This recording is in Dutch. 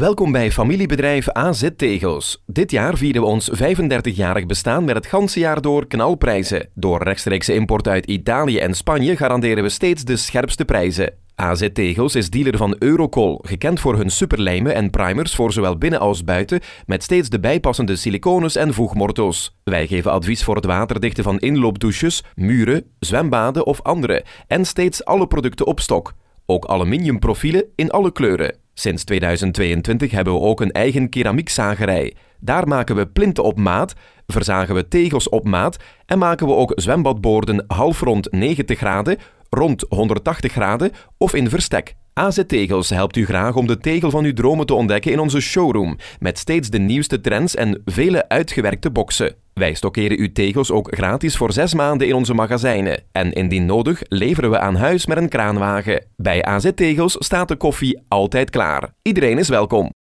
Welkom bij familiebedrijf AZ Tegels. Dit jaar vieren we ons 35-jarig bestaan met het ganse jaar door knalprijzen. Door rechtstreekse import uit Italië en Spanje garanderen we steeds de scherpste prijzen. AZ Tegels is dealer van Eurocol, gekend voor hun superlijmen en primers voor zowel binnen als buiten, met steeds de bijpassende silicones en voegmortels. Wij geven advies voor het waterdichten van inloopdouches, muren, zwembaden of andere en steeds alle producten op stok. Ook aluminiumprofielen in alle kleuren. Sinds 2022 hebben we ook een eigen keramiekzagerij. Daar maken we plinten op maat, verzagen we tegels op maat en maken we ook zwembadboorden halfrond 90 graden, rond 180 graden of in verstek. AZ Tegels helpt u graag om de tegel van uw dromen te ontdekken in onze showroom, met steeds de nieuwste trends en vele uitgewerkte boxen. Wij stockeren uw tegels ook gratis voor 6 maanden in onze magazijnen. En indien nodig leveren we aan huis met een kraanwagen. Bij AZ Tegels staat de koffie altijd klaar. Iedereen is welkom.